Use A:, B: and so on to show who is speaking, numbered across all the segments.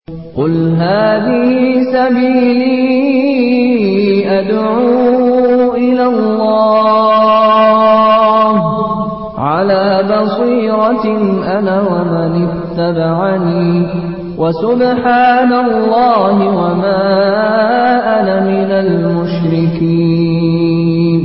A: قُلْ هَٰذِهِ سَبِيلِي أَدْعُو إِلَى اللَّهِ ۚ عَلَىٰ بَصِيرَةٍ أَنَا وَمَنِ اتَّبَعَنِي ۖ وَسُبْحَانَ اللَّهِ وَمَا أَنَا مِنَ الْمُشْرِكِينَ.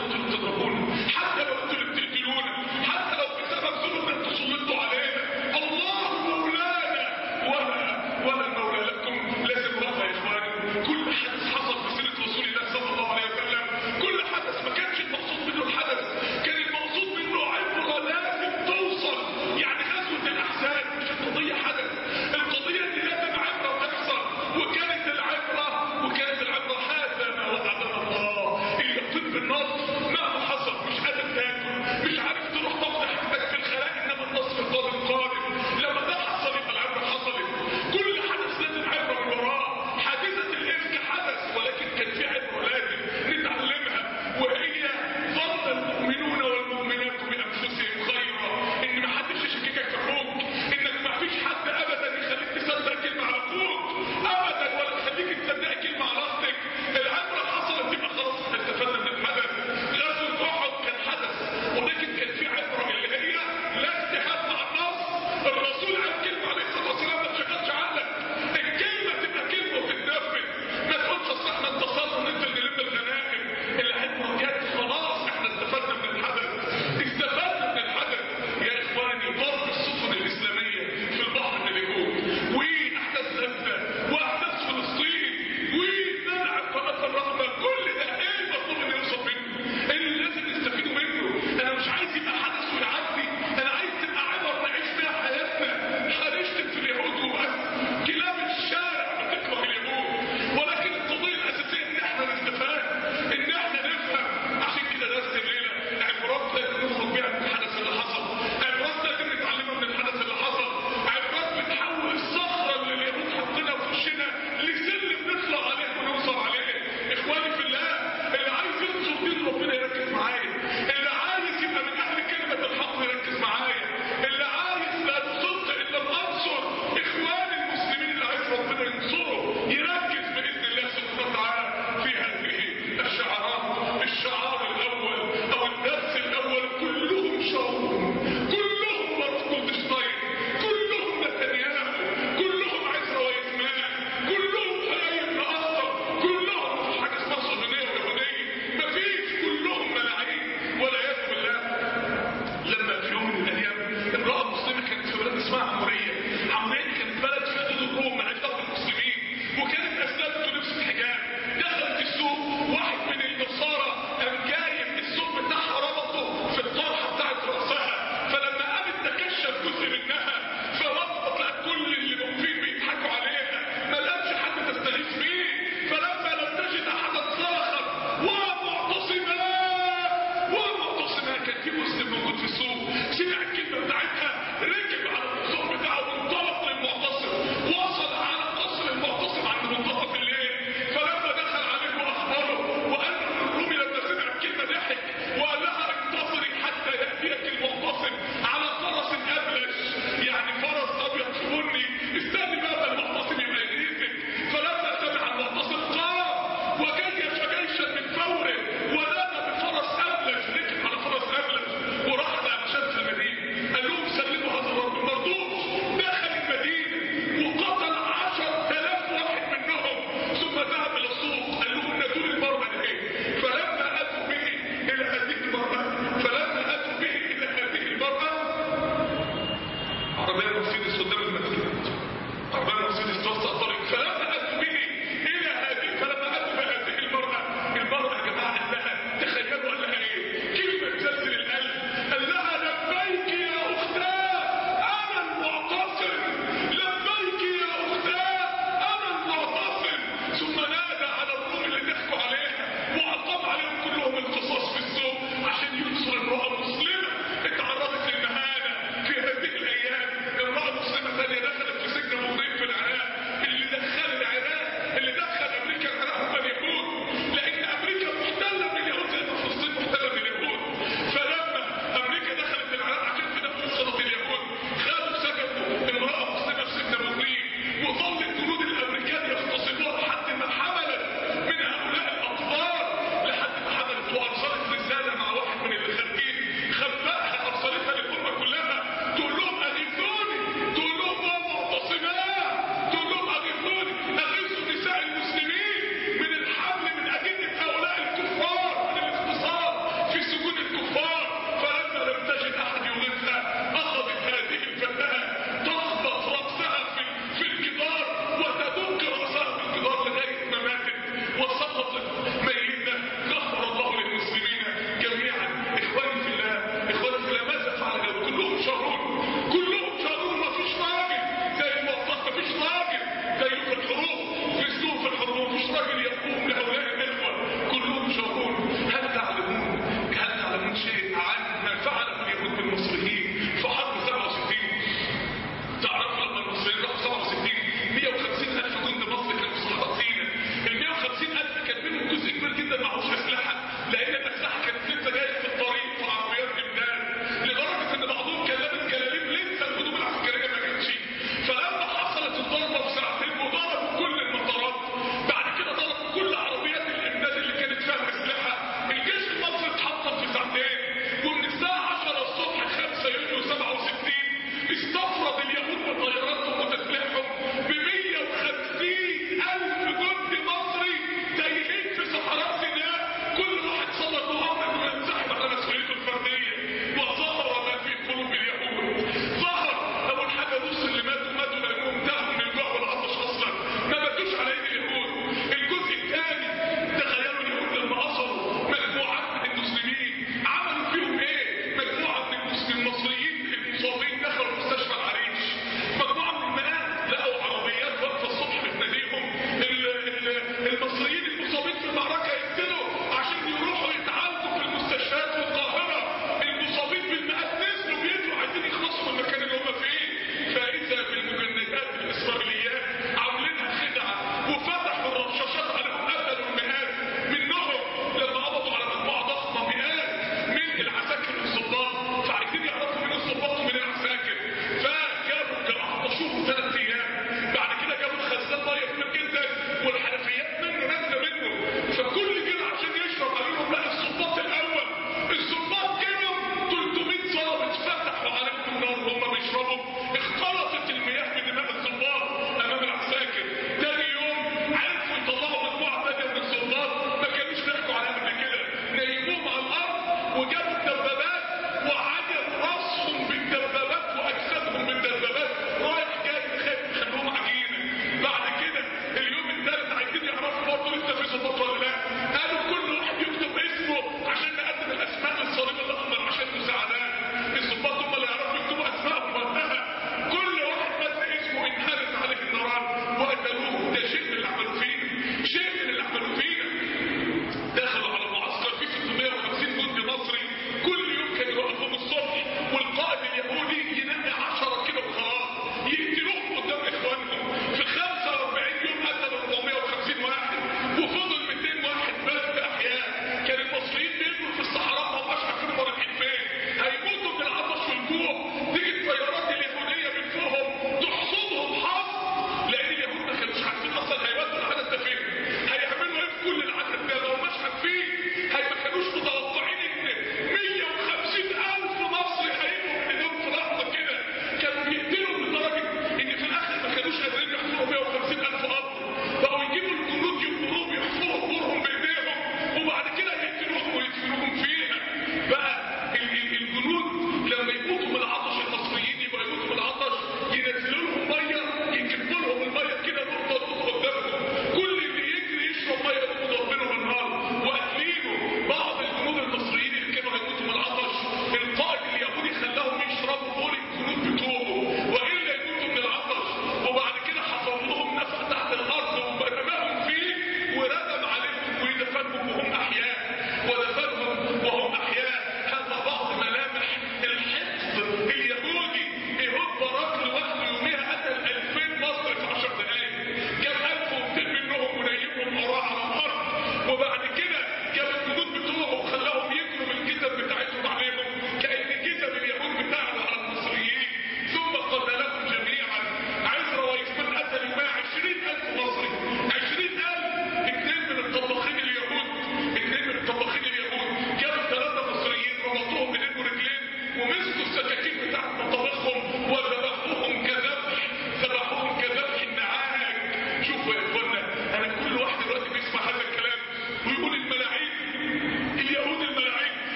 B: لو انتوا اللي بتضربونا، حتى لو انتوا اللي بتقتلونا، حتى لو بسبب ظلم انتوا سلطتوا علينا، الله مولانا ولا مولى لكم. لازم نقف يا اخواني. كل حدث حصل في سيرة رسول الله صلى الله عليه وسلم، كل حدث ما كانش المقصود منه الحدث، كان المقصود منه عبرة لازم توصل. يعني غزوة الأحزاب مش القضية حدث، القضية ان لازم عبرة تحصل. وكانت العبرة هذا ما وعدنا الله. اليقين بالنصر مهما حصل، مش قادر تاكل، مش عارف تروح تقضي حاجتك في الخلاء، انما النصر القادم. لما ده حصل يبقى العبرة حصلت. كل حدث لازم عبرة من وراه. حادثة الإفك حدث، ولكن كان في عبرة لازم نتعلمها، وهي ظن المؤمنون والمؤمنات بأنفسهم خيرا. ان ما حدش يشككك في اخوك، انك ما فيش حد ابدا يخليك تصدق كلمة على اخوك ابدا، ولا يخليك تصدق كلمة على اختك. العبرة حصلت يبقى خلاص احنا استفدنا من الحدث. غزوة احد كان حدث، ولكن كان في عبرة اللي هي لا اجتهاد مع النص. الرسول قال كلمة عليه الصلاة والسلام ما تشغلش عقلك، الكلمة تبقى كلمة وتتنفذ. ما تقولش اصل احنا انتصرنا وننزل نلم الغنائم. العبرة جت خلاص، احنا استفدنا من الحدث، استفدنا من الحدث. يا اخواني ضرب السفن الاسلامية في البحر من اليهود، واحداث غزة، واحداث فلسطين، ومنع قناة الرحمة، كل ده ايه المطلوب ان يوصل منه؟ ايه اللي لازم نستفيدوا منه؟ انا مش عايز يبقى حدث ويعدي، انا عايز تبقى عبر نعيش فيها حياتنا. هنشتم في اليهود وبس، كلاب الشارع بتكره اليهود، ولكن القضية الاساسية ان احنا نستفاد، ان احنا نفهم. عشان كده درس الليلة عبرات لازم نخرج بيها من الحدث اللي حصل، عبرات لازم نتعلمها من الحدث اللي حصل، عبرات بتحول الصخرة اللي اليهود حاطينها في وشنا لسلم نطلع عليه ونوصل عليه. اخواني في الله، اللي عايز ينصر دين ربنا يركز معايا، اللي عايز يبقى من اهل كلمة الحق يركز معايا، اللي عايز لا نصد الا الانصر. اخواني المسلمين اللي عايز ربنا ينصره يركز باذن الله سبحانه وتعالى في هذه الشعارات. الشعار الاول او الدرس الاول كلهم شاورون، كلهم مارك جولدشتاين، كلهم نتنياهو، كلهم عزرا ويزمان، كلهم حلايب بن اخطر، كلهم مفيش حاجه اسمها صهيونيه ويهوديه، مفيش، كلهم ملاعين والعياذ بالله. لما في يوم من الايام امراه مسلمه كانت في بلد اسمها عموريه كانت بلد في حدود الروم مالهاش دعوه بالمسلمين، وكانت اسلمت ولبست حجاب. دخلت السوق، واحد من النصارى قام جايب السوق بتاعها ربطه في الطرحه بتاعت راسها، فلما قامت تكشف جزء منها فربطت، لقت كل اللي موجودين بيضحكوا عليها، ما لقتش حد تستغيث بيه. فلما لم تجد احدا صرخت ومعتصما. كان في مسلم موجود في السوق سمع الكلمه بتاعتها، ركب على الحصان بتاعه وانطلق للمعتصم، وصل على قصر المعتصم عند منتصف الليل. فلما دخل عليه واخبره وقال له الرومي لما سمع الكلمه ضحك وقال لها انتصري حتى ياتيك المعتصم على فرس ابلج، يعني فرس ابيض في بني، استني بقى المعتصم يبقى يجريك. فلما سمع المعتصم قام وجيش جيشا من فوره ونادى بفرس ابلج، ركب على فرس ابلج وراح على شمس المدينه. قال لهم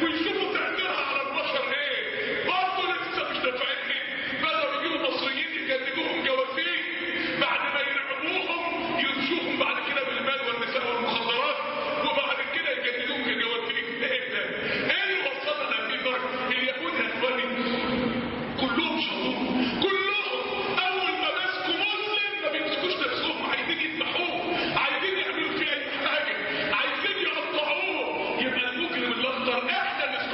B: ويشوفوا تأثيرها على البشر ايه، برضه لسه مش نافعين. بدأوا يجيبوا مصريين يجددوهم جواسيس، بعد ما يرعبوهم يمشوهم بعد كده بالمال والنساء والمخدرات، وبعد كده يجددوهم كجواسيس. ايه ده؟ ايه اللي وصلنا لهذه الدرجة؟ اليهود يا اخواني كلهم شطور، كلهم اول ما مسكوا مسلم ما بيمسكوش نفسهم، عايزين يذبحوه، عايزين يعملوا فيه اي حاجه، عايزين يقطعوه. يبقى المجرم الاخطر احنا اللي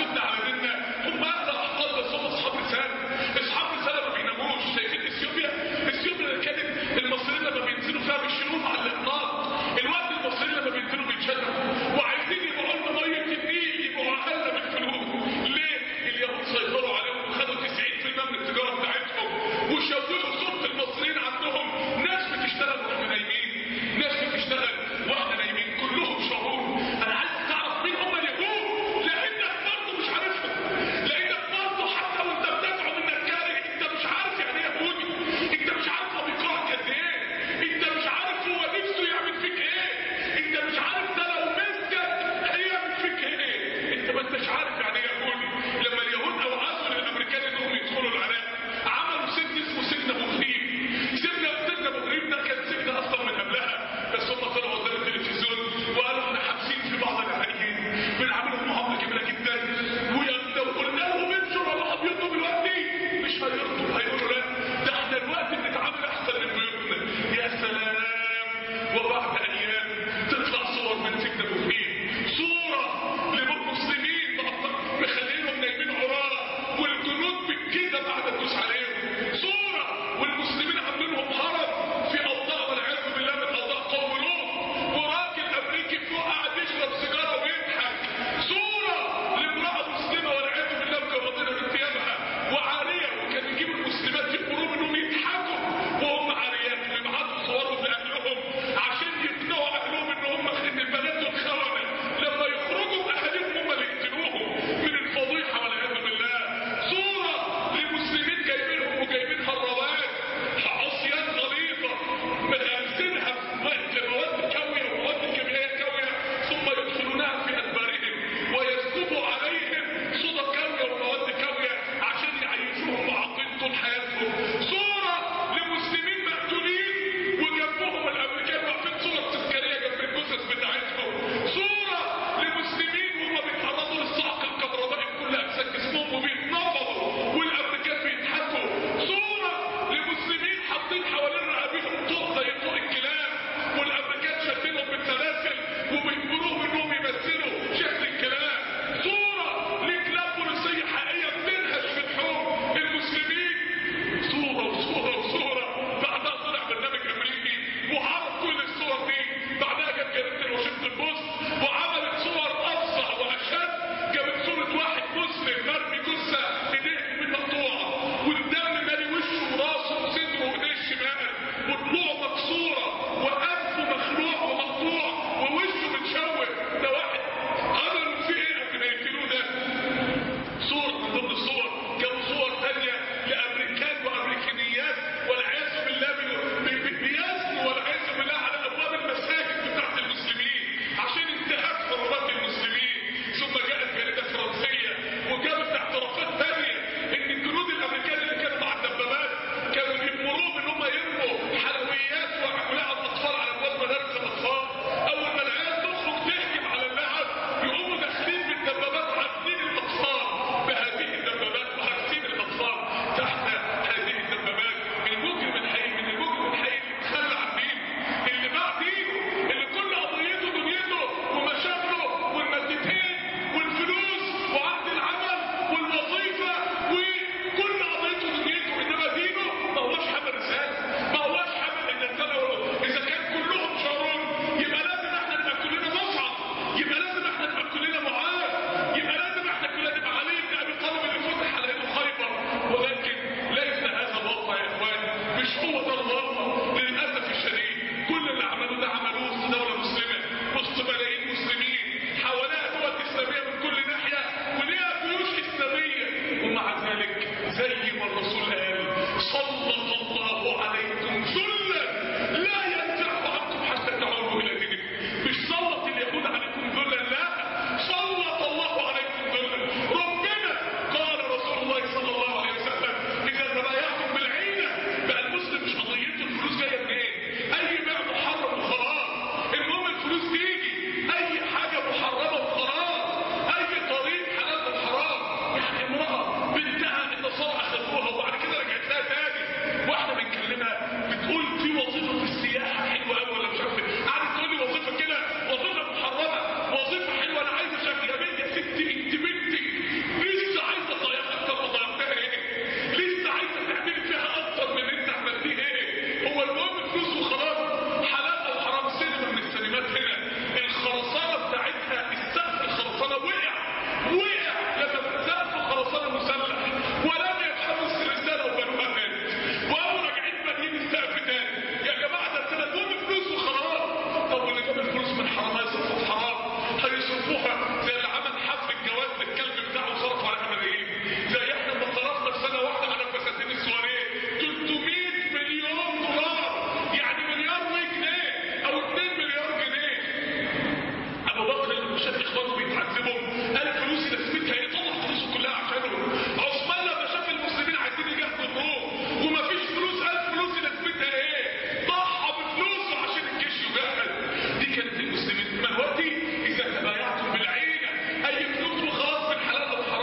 B: جواز للكلب بتاعه صرفوا عليها ملايين. زي احنا لما صرفنا في سنه واحده على الفساتين السواريه 300 مليون دولار، يعني مليار جنيه او 2 مليار جنيه. ابو بكر لما شاف اخواته بيتعذبوا قال فلوسي لازمتها ايه؟ طلع فلوسه كلها عشانهم. عثمان لما شاف المسلمين عايزين يجاهدوا الروم ومفيش فلوس قال فلوسي لازمتها ايه؟ ضحى بفلوسه عشان الجيش يجاهد. دي كانت المسلمين. دلوقتي اذا تبايعتم بالعينه اي فلوس وخلاص من حلال او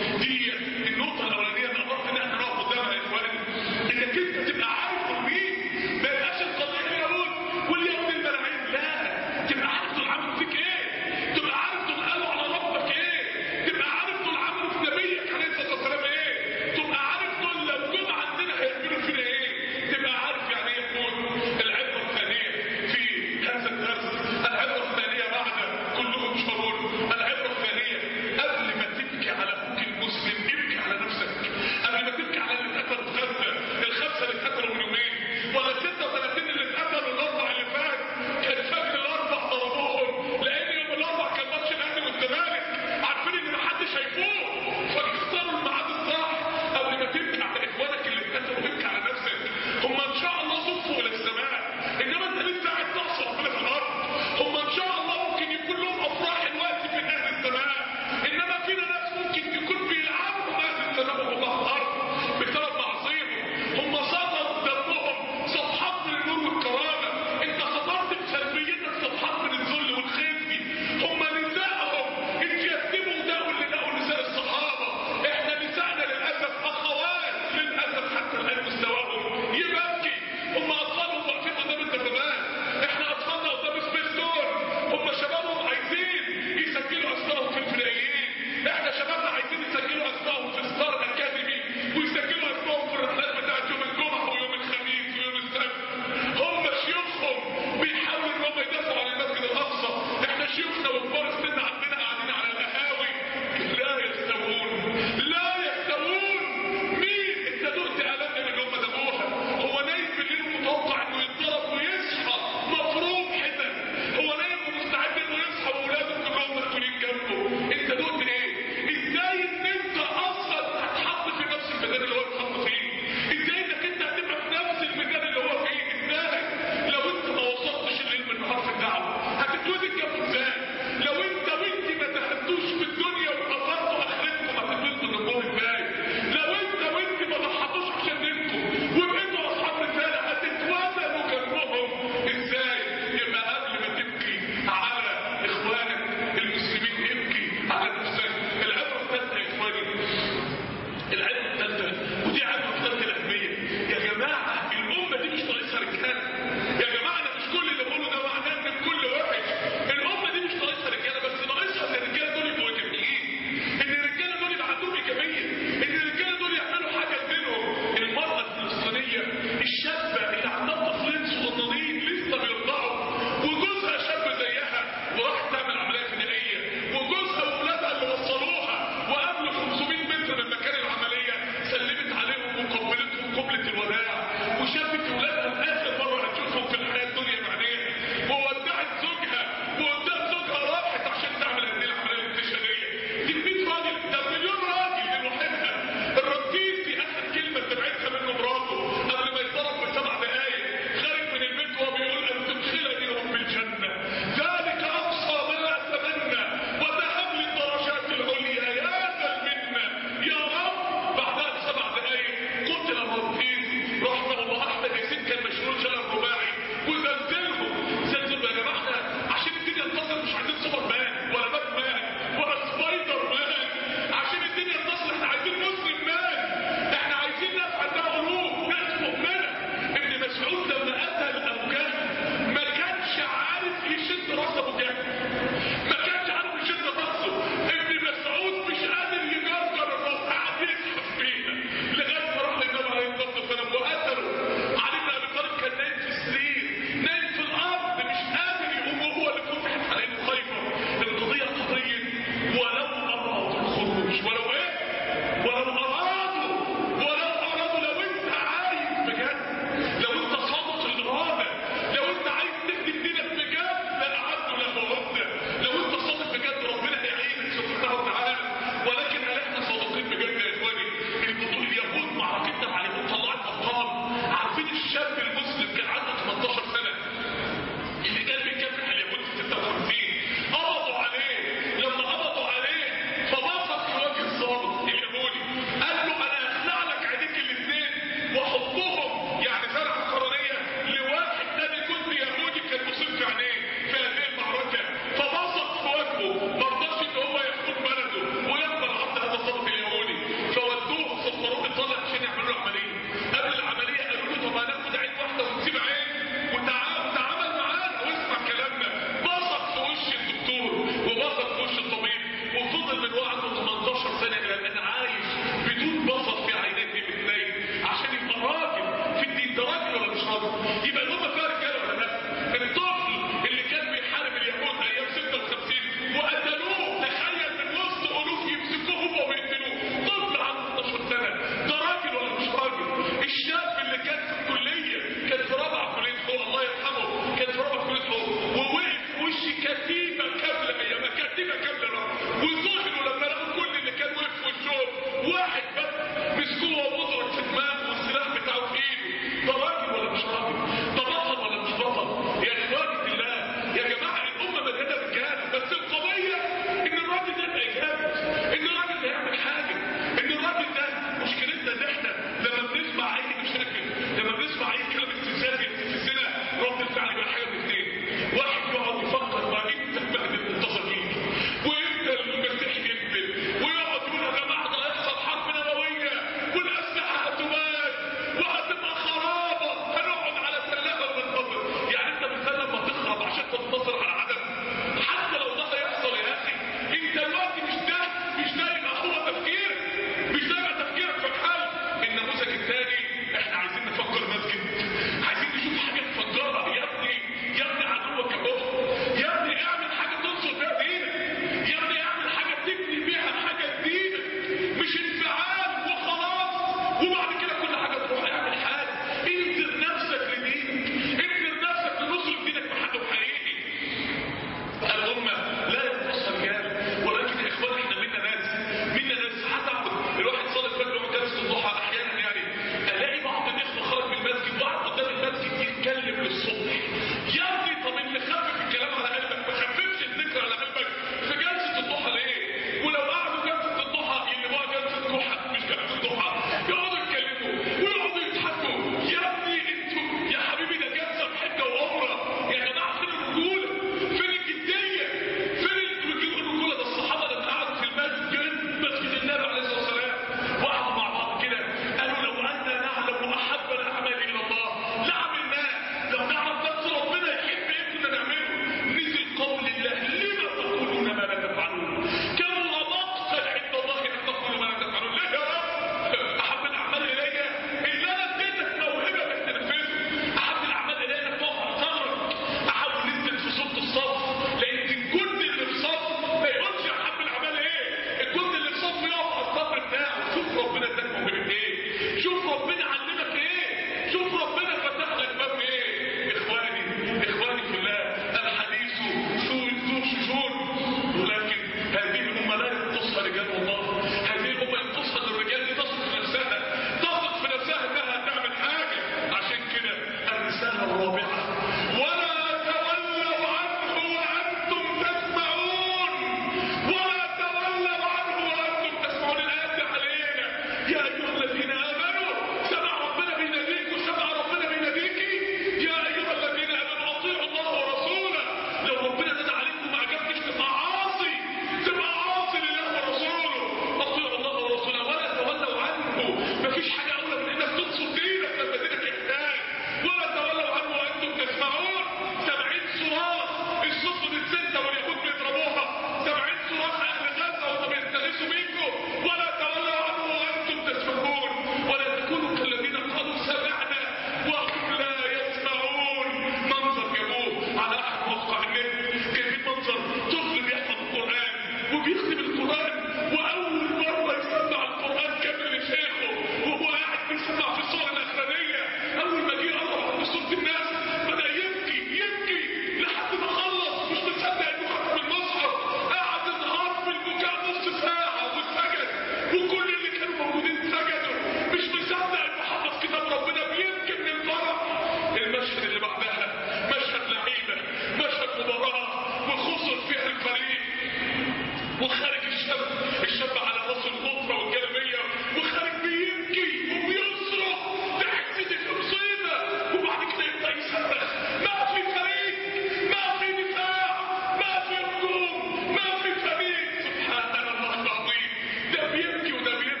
B: وكل اللي كانوا موجودين سجدوا، مش مصدق ان حفظ كتاب ربنا بيبكي من الفرح. المشهد اللي بعدها مشهد لعيبه، مشهد مباراه وخسر فيها الفريق، وخارج الشاب على راس الغطره والجلابيه، وخارج بيبكي وبيصرخ، تحس ان في مصيبه. وبعد كده يبدا يصرخ، ما في فريق، ما في دفاع، ما في هجوم، ما في فريق. سبحان الله العظيم، ده بيبكي وده بيبكي.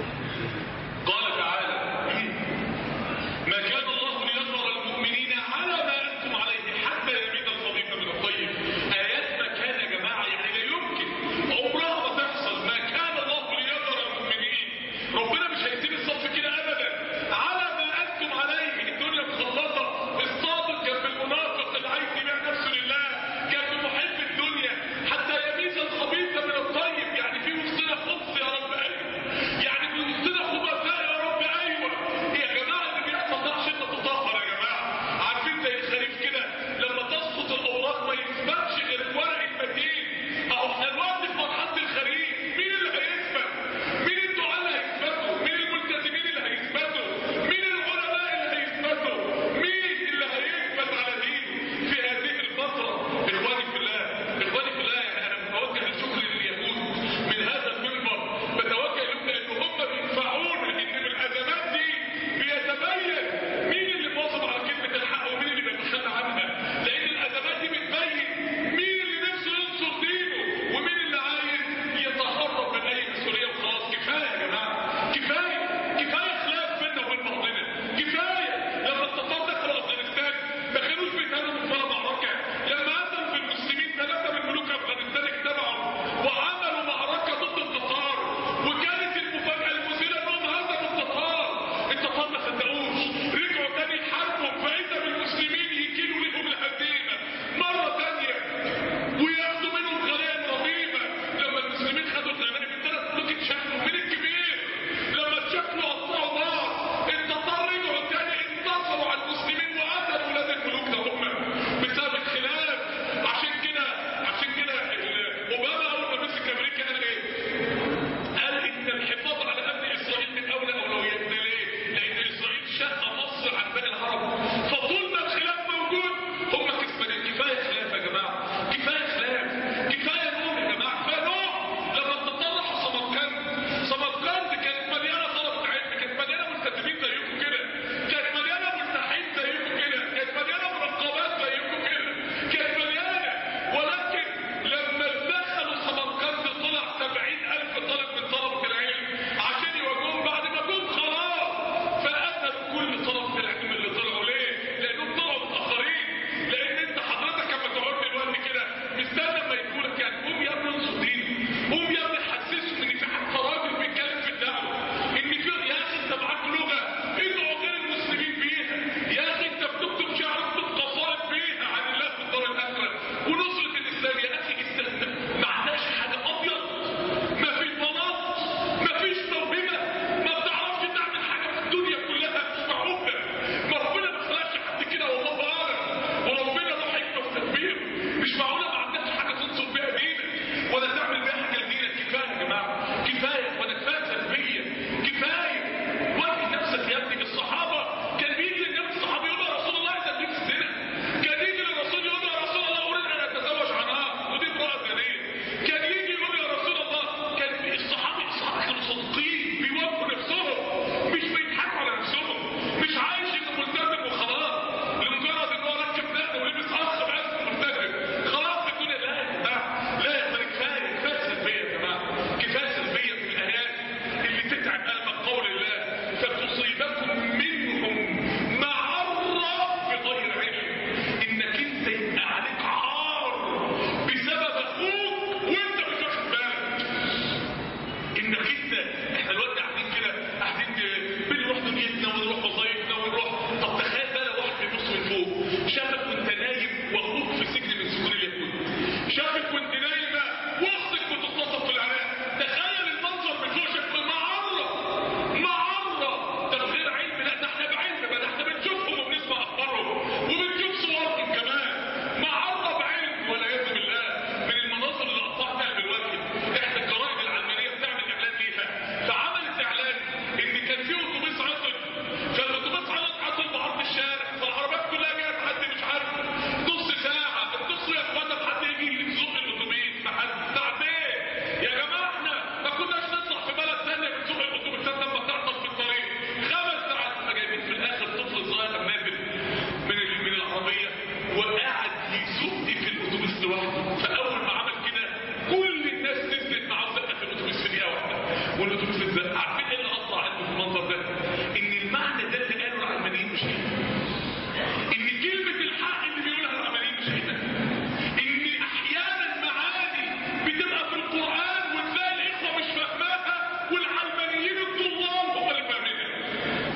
B: قال تعالى ما كان الله ليظهر المؤمنين على ما أنتم عليه حتى يميز الخبيث من الطيب. آيات ما كان يا جماعة يعني لا يمكن عمرها ما تحصل. ما كان الله ليظهر المؤمنين، ربنا مش هيسيب الصف كده أبدا على ما أنتم عليه. الدنيا مخلطة، الصادق جنب المنافق اللي عايز يبيع نفسه لله جنب محب الدنيا، حتى يميز الخبيث من الطيب. يعني في وسطنا خبث يا رب، أيوه، يعني في وسطنا خبثاء يا رب، أيوه. يا جماعة اللي بيحصل ده عشان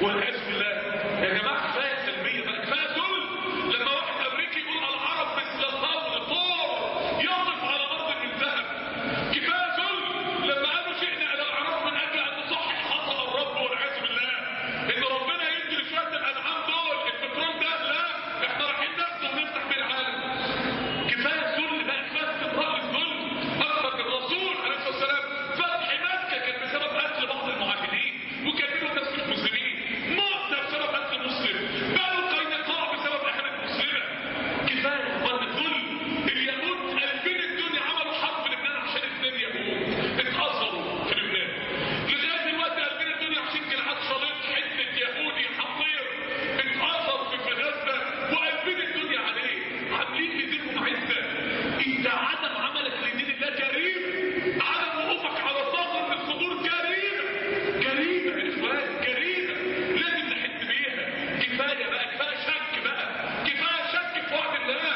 B: والعياذ بالله. يا جماعه كفايه سلبيه بقى، كفايه ذل. لما واحد امريكي يقول العرب مثل الثور طور يقف على ارض من ذهب، كفايه ذل. لما قالوا شئنا الى العرب من اجل ان نصحح خطا الرب والعياذ بالله، ان ربنا يدي لشويه الانعام دول البترول ده، لا احنا رايحين ناخده ونفتح بيه العالم. كفايه ذل بقى، كفايه استمرار الذل. اكثر من الرسول عليه الصلاه والسلام فتح مكه كان بسبب قتل بعض المعاهدين وكان منهم ناس مش مسلمين، موتى بسبب قتل مسلم، بنو قينقاع بسبب اهانه مسلمه. كفايه اخوان الذل. اليهود قلبين الدنيا عملوا حرب في لبنان عشان 2 يهود اتأثروا في لبنان. لغايه دلوقتي قلبين الدنيا عشان جلعاد شليط حته يهودي حقير اتأثر في فلسطين وقلبين الدنيا عليه، عاملين لدينهم عزه. انت عدم عملك لدين الله جريمه، عدم وقوفك على ثغر من الثغور جريمه، جريمه يا اخوان، جريمه لازم نحس بيها. كفايه بقى، كفايه شك بقى، كفايه شك في وعد الله.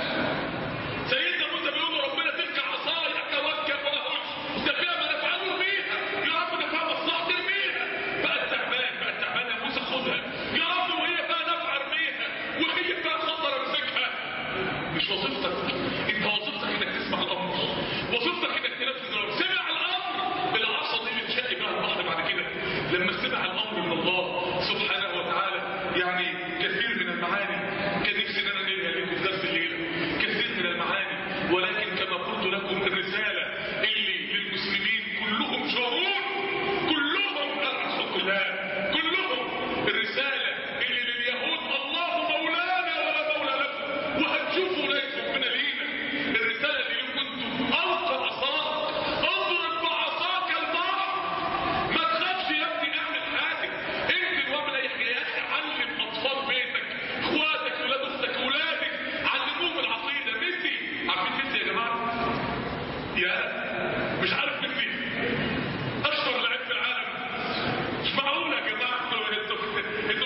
B: سيدنا موسى بيقول ربنا تلك عصاي اتوكل واهش، ده فيها ما نفعله بيها، يا رب ده فيها مصلحه ارميها. بقت تعبان، بقت تعبان يا موسى خدها يا رب، وهي فيها نفع ارميها، وهي فيها خطر امسكها. مش وظيفتك انت، وظيفتك انك تسمع الامر، وظيفتك انك تنفذ الامر. سمع الامر، العصا دي بتشق بها البحر بعد كده لما سمع الامر من الله سبحانه وتعالى. يعني كثير من المعاني كان نفسي ان انا ننقلها لكم في درس الليله، كثير من المعاني، ولكن كما قلت لكم الرساله اللي للمسلمين كلهم شرور، كلهم الرسول الله، كلهم الرساله اللي لليهود الله مولانا ولا مولى لكم وهتشوفوا لا يفكنا لينا. الرساله اللي لكم انتم القى عصاك، اضرب بعصاك البحر، ما تخافش يا ابني اعمل حاجه، انزل واعمل اي حاجه. يا اخي علم اطفال بيتك، اخواتك، ولاد اختك، ولادك، علموهم العقيده. ميسي، عارفين ميسي يا جماعه؟ يا مش عارف ميسي اشهر لاعب في العالم. مش معقول يا جماعه، انتوا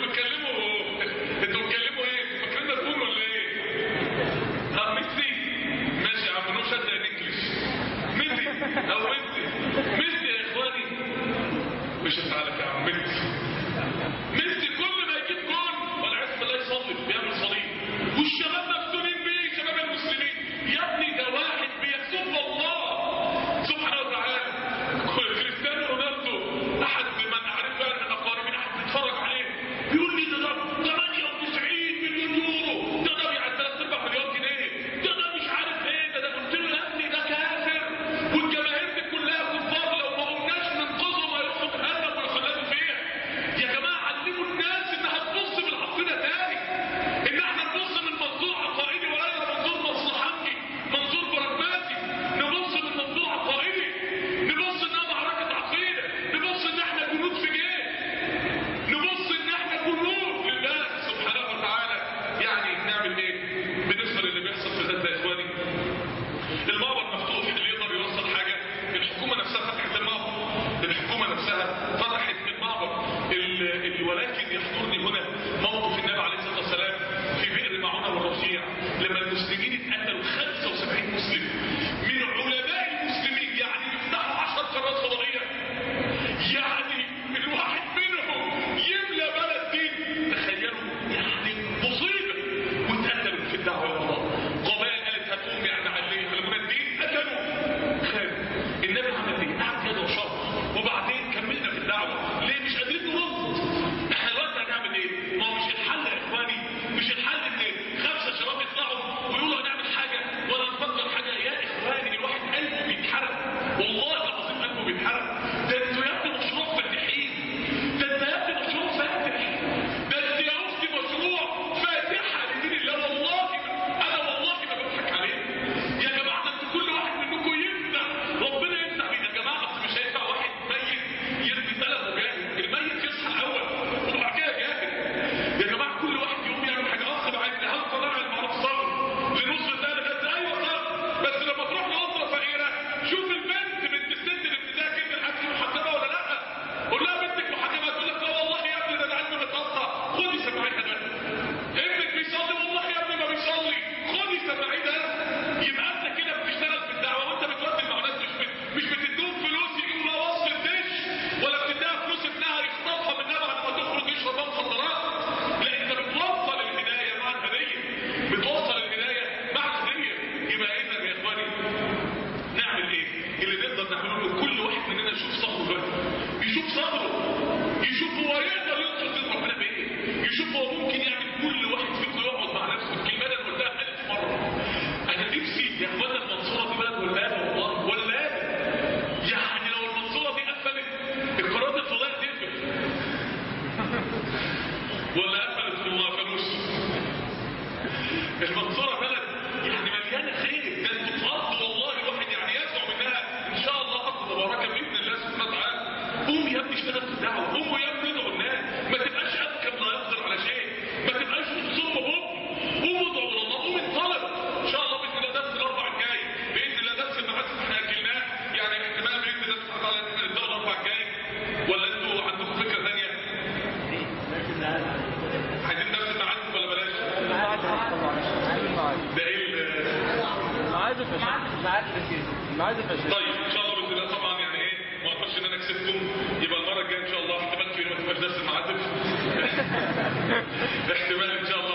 B: بتكلموا ايه؟ فاكرين نكون ولا ايه؟ ميسي ماشي يا عم، نو شد انجلش. ميسي او ميسي يا اخواني، مش هتعالك يا عم. ميسي كل ما يجيب جول والعياذ بالله يصلي، بيعمل صليب، والشباب مفتونين بيه، شباب المسلمين. يا ابني ده واحد بيسب الله سبحانه وتعالى. كريستيانو رونالدو احد من اعرفه من اقاربين، احد بيتفرج عليه بيقول لي ده 98 مليون يورو، ده يعني 3 مليون جنيه، ده مش عارف ايه، ده قلت له يا ابني ده كافر، والجماهير دي كلها كفار، لو ما قمناش ننقذهم هيروحوا جهنم ويخلدوا فيها. يا جماعه علموا طيب ان شاء الله باذن الله طبعا يعني ايه ما اقدرش ان انا اكسبكم، يبقى المره الجايه ان شاء الله احتمال كبير ما تبقاش درس المعازف احتمال ان شاء الله